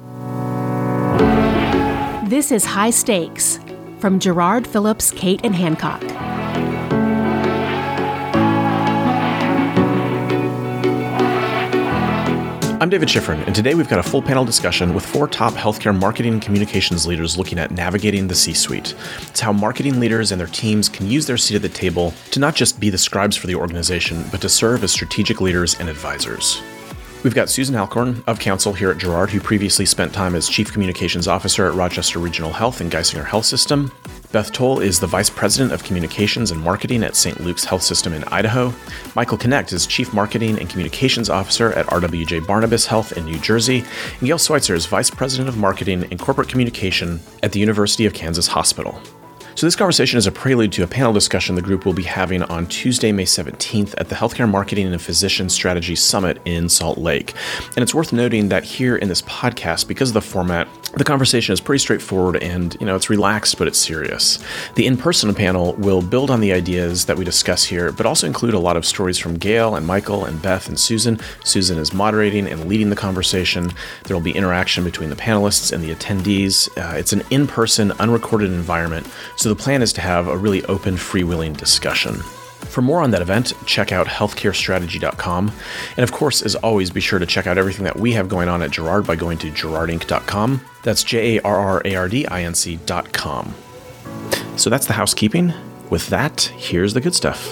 This is High Stakes from Gerard Phillips, Cate and Hancock. I'm David Schifrin, and today we've got a full panel discussion with 4 top healthcare marketing and communications leaders looking at navigating the C-suite. It's how marketing leaders and their teams can use their seat at the table to not just be the scribes for the organization, but to serve as strategic leaders and advisors. We've got Susan Alcorn of counsel here at Gerard, who previously spent time as Chief Communications Officer at Rochester Regional Health and Geisinger Health System. Beth Toll is the Vice President of Communications and Marketing at St. Luke's Health System in Idaho. Michael Connect is Chief Marketing and Communications Officer at RWJ Barnabas Health in New Jersey. And Gail Schweitzer is Vice President of Marketing and Corporate Communication at the University of Kansas Hospital. So this conversation is a prelude to a panel discussion the group will be having on Tuesday, May 17th at the Healthcare Marketing and Physician Strategy Summit in Salt Lake. And it's worth noting that here in this podcast, because of the format, the conversation is pretty straightforward and, it's relaxed, but it's serious. The in-person panel will build on the ideas that we discuss here, but also include a lot of stories from Gail and Michael and Beth and Susan. Susan is moderating and leading the conversation. There will be interaction between the panelists and the attendees. It's an in-person, unrecorded environment, so the plan is to have a really open, freewheeling discussion. For more on that event, check out healthcarestrategy.com. And of course, as always, be sure to check out everything that we have going on at Gerard by going to gerardinc.com. That's JARRARDINC.com. So that's the housekeeping. With that, here's the good stuff.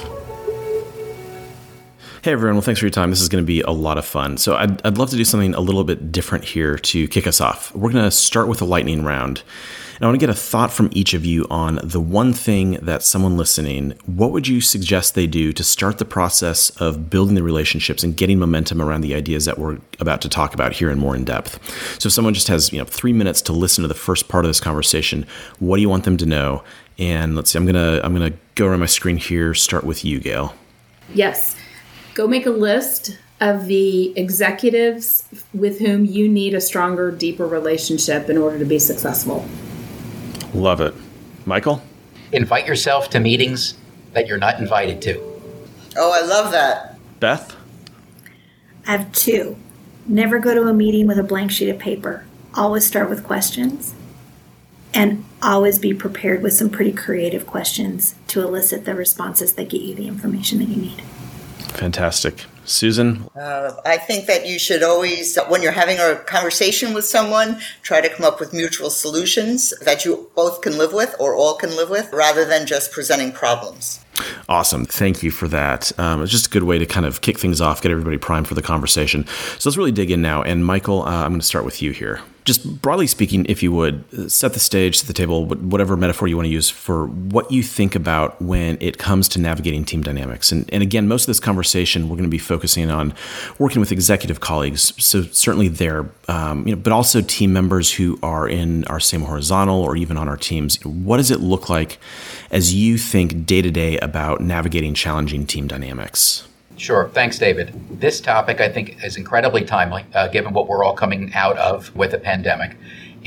Hey everyone, well thanks for your time. This is going to be a lot of fun. So I'd love to do something a little bit different here to kick us off. We're going to start with a lightning round. And I want to get a thought from each of you on the one thing that someone listening, what would you suggest they do to start the process of building the relationships and getting momentum around the ideas that we're about to talk about here and more in depth? So if someone just has 3 minutes to listen to the first part of this conversation, what do you want them to know? And let's see, I'm gonna go around my screen here. Start with you, Gail. Yes. Go make a list of the executives with whom you need a stronger, deeper relationship in order to be successful. Love it. Michael? Invite yourself to meetings that you're not invited to. Oh, I love that. Beth? I have 2. Never go to a meeting with a blank sheet of paper. Always start with questions. and always be prepared with some pretty creative questions to elicit the responses that get you the information that you need. Fantastic. Susan? I think that you should always, when you're having a conversation with someone, try to come up with mutual solutions that you both can live with or all can live with, rather than just presenting problems. Awesome. Thank you for that. It's just a good way to kind of kick things off, get everybody primed for the conversation. So let's really dig in now. And Michael, I'm going to start with you here. Just broadly speaking, if you would, set the stage, set the table, whatever metaphor you want to use for what you think about when it comes to navigating team dynamics. And again, most of this conversation, we're going to be focusing on working with executive colleagues. So certainly there, but also team members who are in our same horizontal or even on our teams. What does it look like as you think day to day about navigating challenging team dynamics? Sure. Thanks, David. This topic, I think, is incredibly timely, given what we're all coming out of with the pandemic.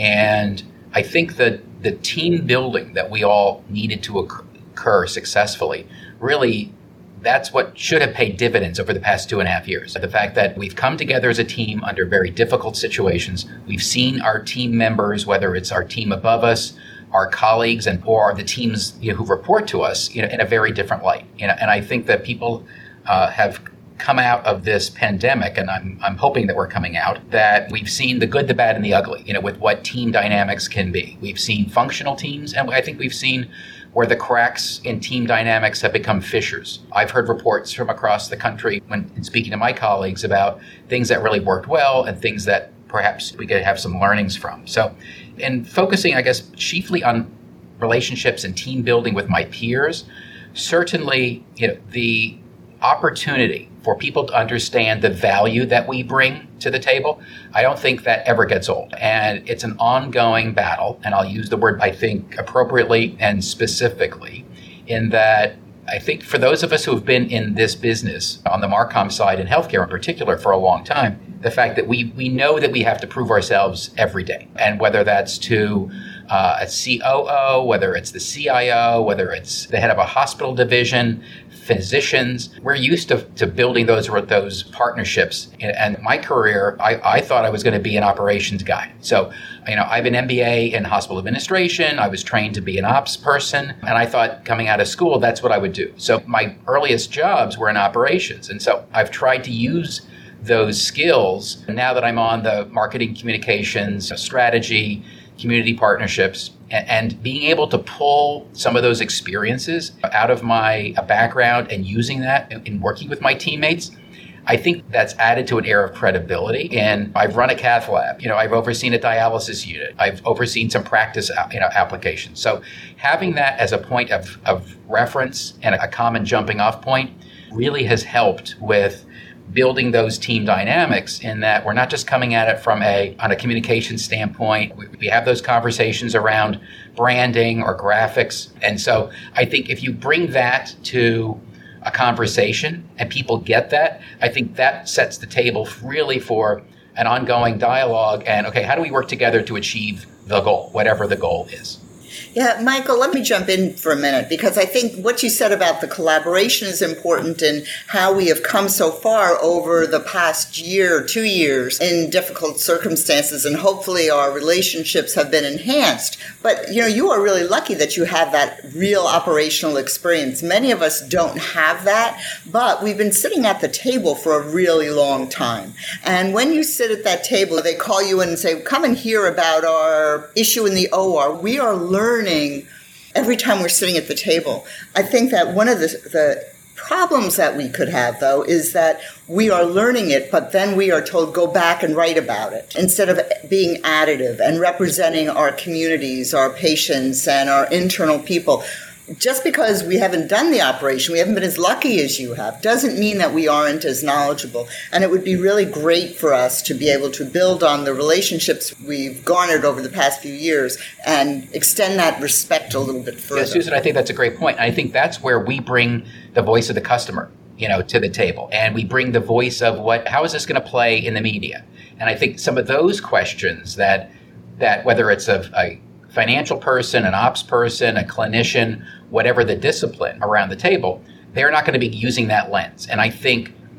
And I think that the team building that we all needed to occur successfully, really, that's what should have paid dividends over the past 2.5 years. The fact that we've come together as a team under very difficult situations. We've seen our team members, whether it's our team above us, our colleagues, or the teams who report to us, in a very different light. And I think that people have come out of this pandemic, and I'm hoping that we're coming out, that we've seen the good, the bad, and the ugly, with what team dynamics can be. We've seen functional teams, and I think we've seen where the cracks in team dynamics have become fissures. I've heard reports from across the country when speaking to my colleagues about things that really worked well and things that perhaps we could have some learnings from. So, in focusing, I guess, chiefly on relationships and team building with my peers, certainly, the opportunity for people to understand the value that we bring to the table, I don't think that ever gets old. And it's an ongoing battle, and I'll use the word, I think, appropriately and specifically, in that I think for those of us who have been in this business, on the Marcom side, and healthcare in particular, for a long time, the fact that we know that we have to prove ourselves every day. And whether that's to a COO, whether it's the CIO, whether it's the head of a hospital division, physicians, we're used to building those partnerships. And my career, I thought I was going to be an operations guy. So, I have an MBA in hospital administration. I was trained to be an ops person. And I thought coming out of school, that's what I would do. So my earliest jobs were in operations. And so I've tried to use those skills now that I'm on the marketing, communications, strategy, community partnerships, and being able to pull some of those experiences out of my background and using that in working with my teammates, I think that's added to an air of credibility. And I've run a cath lab. I've overseen a dialysis unit. I've overseen some practice applications. So having that as a point of reference and a common jumping off point really has helped with building those team dynamics, in that we're not just coming at it from on a communication standpoint. We have those conversations around branding or graphics. And so I think if you bring that to a conversation and people get that, I think that sets the table really for an ongoing dialogue. And okay, how do we work together to achieve the goal, whatever the goal is? Yeah, Michael, let me jump in for a minute, because I think what you said about the collaboration is important, and how we have come so far over the past year, 2 years, in difficult circumstances, and hopefully our relationships have been enhanced. But, you are really lucky that you have that real operational experience. Many of us don't have that, but we've been sitting at the table for a really long time. And when you sit at that table, they call you in and say, come and hear about our issue in the OR. We are learning every time we're sitting at the table. I think that one of the problems that we could have, though, is that we are learning it, but then we are told, go back and write about it, instead of being additive and representing our communities, our patients, and our internal people. Just because we haven't done the operation, we haven't been as lucky as you have, doesn't mean that we aren't as knowledgeable. And it would be really great for us to be able to build on the relationships we've garnered over the past few years and extend that respect a little bit further. Yeah, Susan, I think that's a great point. I think that's where we bring the voice of the customer, to the table. And we bring the voice of how is this going to play in the media? And I think some of those questions that whether it's a financial person, an ops person, a clinician, whatever the discipline around the table, they're not going to be using that lens. And I think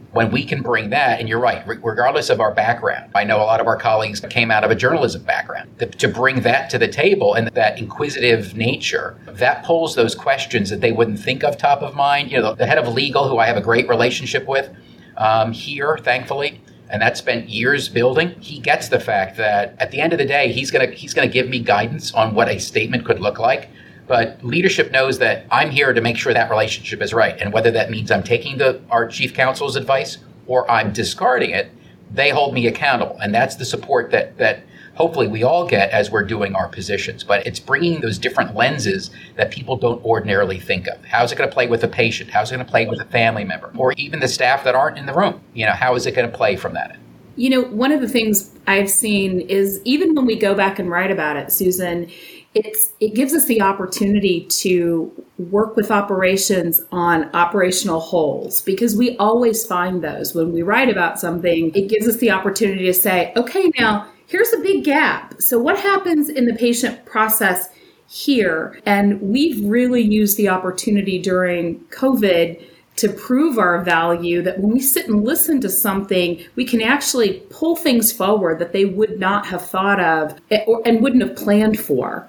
when we can bring that, and you're right, regardless of our background, I know a lot of our colleagues came out of a journalism background, to bring that to the table and that inquisitive nature, that pulls those questions that they wouldn't think of top of mind. The head of legal, who I have a great relationship with here, thankfully, and that's spent years building, he gets the fact that at the end of the day, he's gonna give me guidance on what a statement could look like. But leadership knows that I'm here to make sure that relationship is right. And whether that means I'm taking our chief counsel's advice or I'm discarding it, they hold me accountable. And that's the support that hopefully we all get as we're doing our positions. But it's bringing those different lenses that people don't ordinarily think of. How's it going to play with a patient? How's it going to play with a family member? Or even the staff that aren't in the room? How is it going to play from that? One of the things I've seen is even when we go back and write about it, Susan, it gives us the opportunity to work with operations on operational holes, because we always find those when we write about something. It gives us the opportunity to say, okay, now here's a big gap. So what happens in the patient process here? And we've really used the opportunity during COVID to prove our value, that when we sit and listen to something, we can actually pull things forward that they would not have thought of and wouldn't have planned for.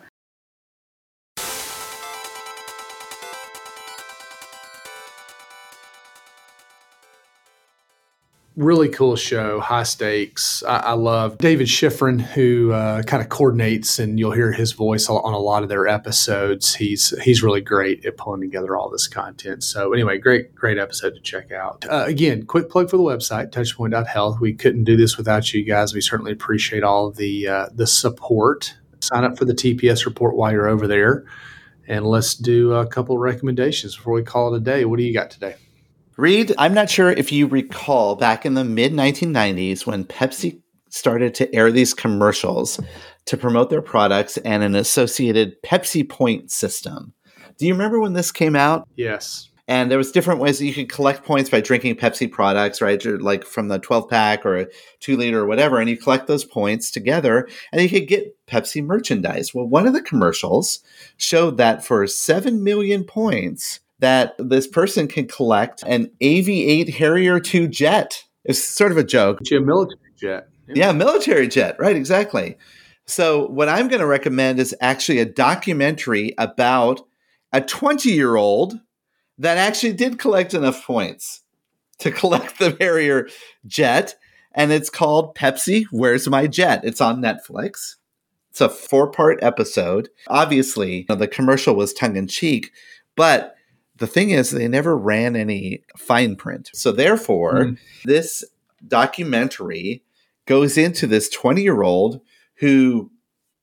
Really cool show, high stakes. I love David Schifrin, who kind of coordinates, and you'll hear his voice on a lot of their episodes. He's really great at pulling together all this content. So anyway, great episode to check out. Again, quick plug for the website, touchpoint.health. We couldn't do this without you guys. We certainly appreciate all of the support. Sign up for the TPS report while you're over there. And let's do a couple of recommendations before we call it a day. What do you got today? Reed, I'm not sure if you recall back in the mid-1990s when Pepsi started to air these commercials to promote their products and an associated Pepsi Point system. Do you remember when this came out? Yes. And there was different ways that you could collect points by drinking Pepsi products, right? Like from the 12-pack or a 2-liter or whatever, and you collect those points together and you could get Pepsi merchandise. Well, one of the commercials showed that for 7 million points, that this person can collect an AV-8 Harrier II jet. It's sort of a joke. It's a military jet. Yeah, military jet. Right, exactly. So what I'm going to recommend is actually a documentary about a 20-year-old that actually did collect enough points to collect the Harrier jet. And it's called Pepsi, Where's My Jet? It's on Netflix. It's a 4-part episode. Obviously, the commercial was tongue-in-cheek, but the thing is, they never ran any fine print. So therefore, this documentary goes into this 20-year-old who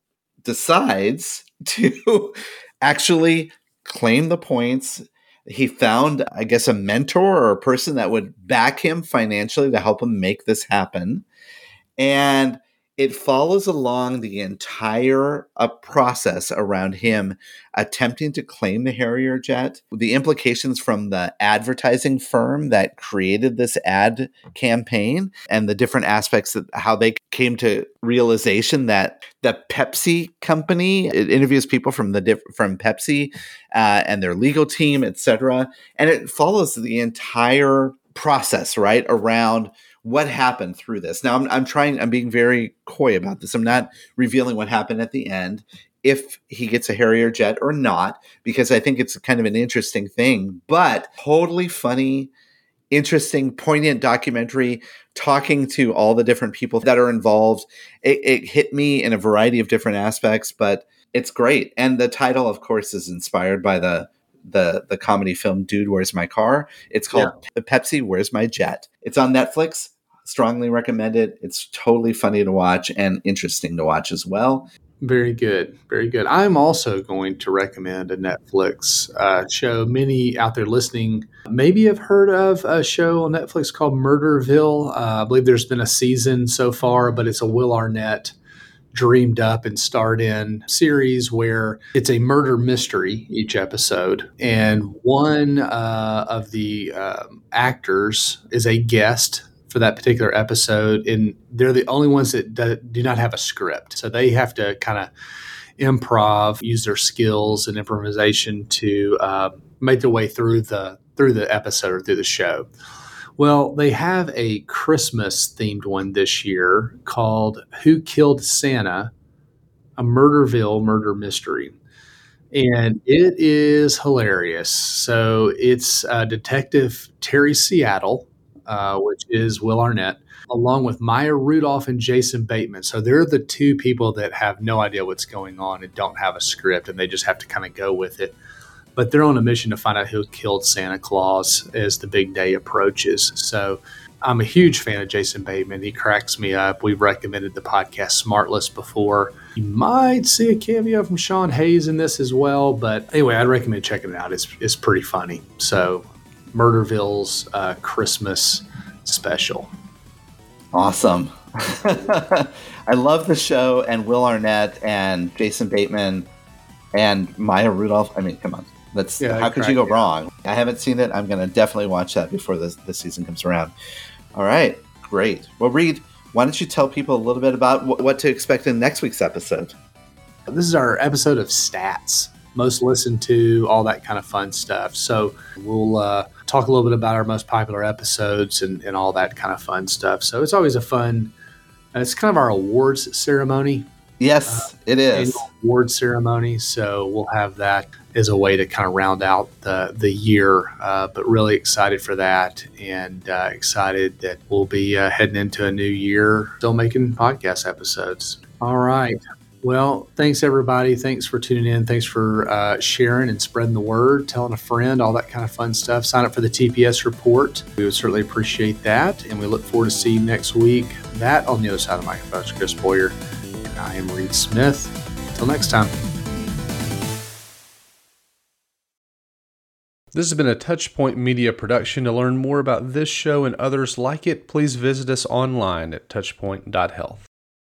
decides to actually claim the points. He found, I guess, a mentor or a person that would back him financially to help him make this happen. And it follows along the entire process around him attempting to claim the Harrier jet, the implications from the advertising firm that created this ad campaign, and the different aspects of how they came to realization that the Pepsi company, it interviews people from Pepsi and their legal team, etc. And it follows the entire process, right, around what happened through this. Now, I'm being very coy about this. I'm not revealing what happened at the end, if he gets a Harrier jet or not, because I think it's kind of an interesting thing, but totally funny, interesting, poignant documentary talking to all the different people that are involved. It hit me in a variety of different aspects, but it's great. And the title, of course, is inspired by the comedy film Dude, Where's My Car? It's called Pepsi, Where's My Jet? It's on Netflix. Strongly recommend it. It's totally funny to watch and interesting to watch as well. Very good. Very good. I'm also going to recommend a Netflix show. Many out there listening maybe have heard of a show on Netflix called Murderville. I believe there's been a season so far, but it's a Will Arnett dreamed up and starred in series where it's a murder mystery each episode. And one of the actors is a guest for that particular episode, and they're the only ones that do not have a script. So they have to kind of improv, use their skills and improvisation to make their way through the episode or through the show. Well, they have a Christmas themed one this year called Who Killed Santa? A Murderville Murder Mystery. And it is hilarious. So it's Detective Terry Seattle, which is Will Arnett, along with Maya Rudolph and Jason Bateman. So they're the two people that have no idea what's going on and don't have a script, and they just have to kind of go with it. But they're on a mission to find out who killed Santa Claus as the big day approaches. So I'm a huge fan of Jason Bateman. He cracks me up. We've recommended the podcast Smart List before. You might see a cameo from Sean Hayes in this as well. But anyway, I'd recommend checking it out. It's pretty funny. So Murderville's Christmas special. Awesome. I love the show, and Will Arnett and Jason Bateman and Maya Rudolph. I mean, come on. How could you go wrong? I haven't seen it. I'm going to definitely watch that before the season comes around. All right. Great. Well, Reed, why don't you tell people a little bit about what to expect in next week's episode? This is our episode of stats, most listened to, all that kind of fun stuff. So we'll talk a little bit about our most popular episodes and all that kind of fun stuff. So it's always it's kind of our awards ceremony. Yes, it is. Annual award ceremony. So we'll have that as a way to kind of round out the year. But really excited for that, and excited that we'll be heading into a new year still making podcast episodes. All right. Well, thanks, everybody. Thanks for tuning in. Thanks for sharing and spreading the word, telling a friend, all that kind of fun stuff. Sign up for the TPS report. We would certainly appreciate that. And we look forward to seeing you next week. That on the other side of the microphone is Chris Boyer. And I am Reed Smith. Until next time. This has been a Touchpoint Media production. To learn more about this show and others like it, please visit us online at touchpoint.health.